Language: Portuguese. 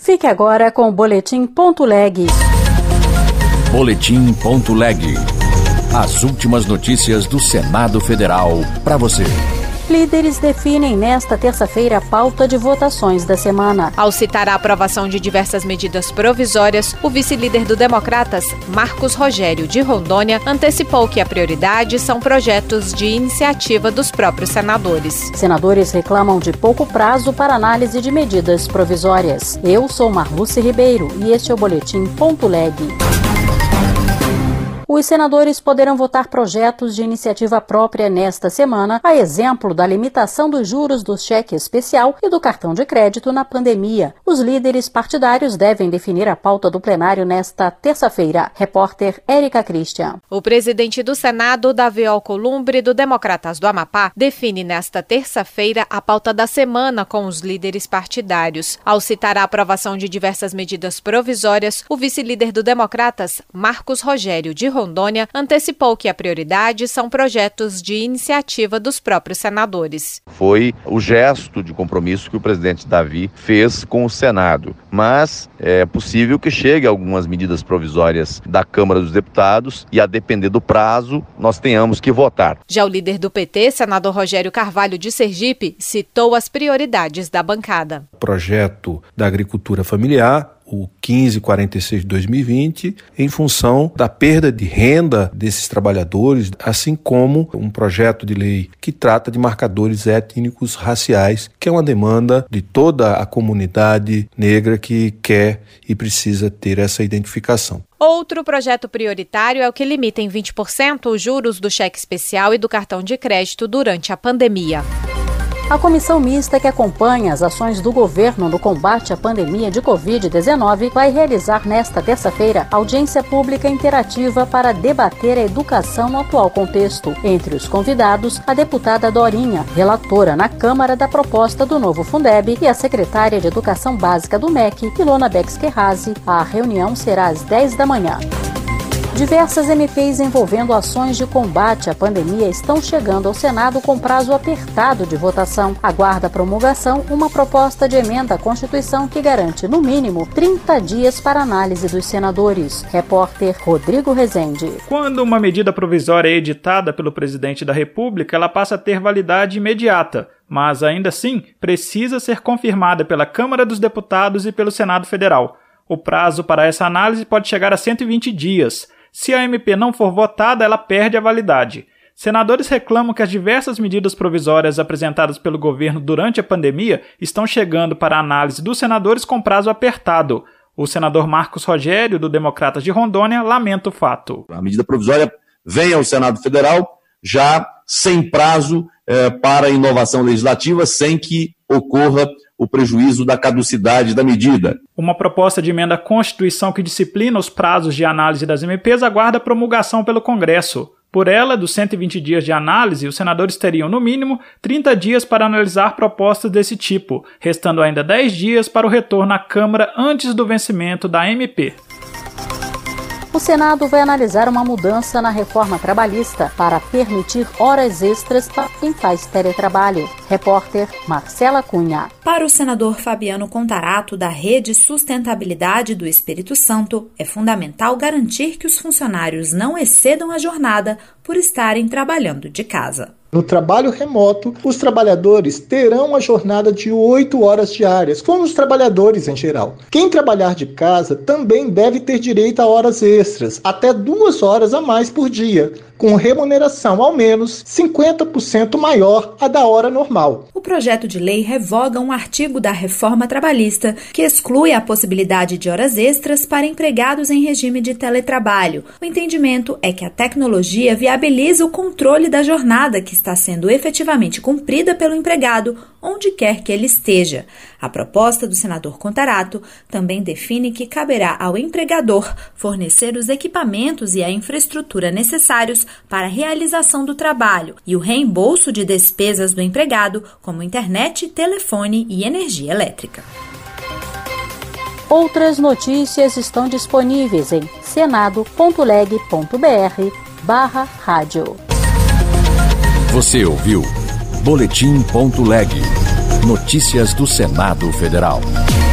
Fique agora com o Boletim.leg. Boletim.leg. As últimas notícias do Senado Federal para você. Líderes definem nesta terça-feira a pauta de votações da semana. Ao citar a aprovação de diversas medidas provisórias, o vice-líder do Democratas, Marcos Rogério, de Rondônia, antecipou que a prioridade são projetos de iniciativa dos próprios senadores. Senadores reclamam de pouco prazo para análise de medidas provisórias. Eu sou Marluce Ribeiro e este é o Boletim.leg. Os senadores poderão votar projetos de iniciativa própria nesta semana, a exemplo da limitação dos juros do cheque especial e do cartão de crédito na pandemia. Os líderes partidários devem definir a pauta do plenário nesta terça-feira. Repórter Érica Christian. O presidente do Senado, Davi Alcolumbre, do Democratas do Amapá, define nesta terça-feira a pauta da semana com os líderes partidários. Ao citar a aprovação de diversas medidas provisórias, o vice-líder do Democratas, Marcos Rogério, de Rondônia, antecipou que a prioridade são projetos de iniciativa dos próprios senadores. Foi o gesto de compromisso que o presidente Davi fez com o Senado, mas é possível que chegue algumas medidas provisórias da Câmara dos Deputados e, a depender do prazo, nós tenhamos que votar. Já o líder do PT, senador Rogério Carvalho, de Sergipe, citou as prioridades da bancada. Projeto da agricultura familiar, o 1546 de 2020, em função da perda de renda desses trabalhadores, assim como um projeto de lei que trata de marcadores étnicos raciais, que é uma demanda de toda a comunidade negra que quer e precisa ter essa identificação. Outro projeto prioritário é o que limita em 20% os juros do cheque especial e do cartão de crédito durante a pandemia. A comissão mista que acompanha as ações do governo no combate à pandemia de Covid-19 vai realizar nesta terça-feira audiência pública interativa para debater a educação no atual contexto. Entre os convidados, a deputada Dorinha, relatora na Câmara da proposta do novo Fundeb, e a secretária de Educação Básica do MEC, Ilona Bex-Kerrazi. A reunião será às 10 da manhã. Diversas MPs envolvendo ações de combate à pandemia estão chegando ao Senado com prazo apertado de votação. Aguarda a promulgação uma proposta de emenda à Constituição que garante, no mínimo, 30 dias para análise dos senadores. Repórter Rodrigo Rezende. Quando uma medida provisória é editada pelo presidente da República, ela passa a ter validade imediata, mas ainda assim precisa ser confirmada pela Câmara dos Deputados e pelo Senado Federal. O prazo para essa análise pode chegar a 120 dias. Se a MP não for votada, ela perde a validade. Senadores reclamam que as diversas medidas provisórias apresentadas pelo governo durante a pandemia estão chegando para análise dos senadores com prazo apertado. O senador Marcos Rogério, do Democratas de Rondônia, lamenta o fato. A medida provisória vem ao Senado Federal já sem prazo para inovação legislativa, sem que ocorra o prejuízo da caducidade da medida. Uma proposta de emenda à Constituição que disciplina os prazos de análise das MPs aguarda promulgação pelo Congresso. Por ela, dos 120 dias de análise, os senadores teriam, no mínimo, 30 dias para analisar propostas desse tipo, restando ainda 10 dias para o retorno à Câmara antes do vencimento da MP. O Senado vai analisar uma mudança na reforma trabalhista para permitir horas extras para quem faz teletrabalho. Repórter Marcela Cunha. Para o senador Fabiano Contarato, da Rede Sustentabilidade do Espírito Santo, é fundamental garantir que os funcionários não excedam a jornada por estarem trabalhando de casa. No trabalho remoto, os trabalhadores terão a jornada de 8 horas diárias, como os trabalhadores em geral. Quem trabalhar de casa também deve ter direito a horas extras, até 2 horas a mais por dia, com remuneração ao menos 50% maior à da hora normal. O projeto de lei revoga um artigo da reforma trabalhista que exclui a possibilidade de horas extras para empregados em regime de teletrabalho. O entendimento é que a tecnologia viabiliza o controle da jornada que está sendo efetivamente cumprida pelo empregado, onde quer que ele esteja. A proposta do senador Contarato também define que caberá ao empregador fornecer os equipamentos e a infraestrutura necessários para a realização do trabalho e o reembolso de despesas do empregado, como internet, telefone e energia elétrica. Outras notícias estão disponíveis em senado.leg.br/rádio. Você ouviu Boletim.leg. Notícias do Senado Federal.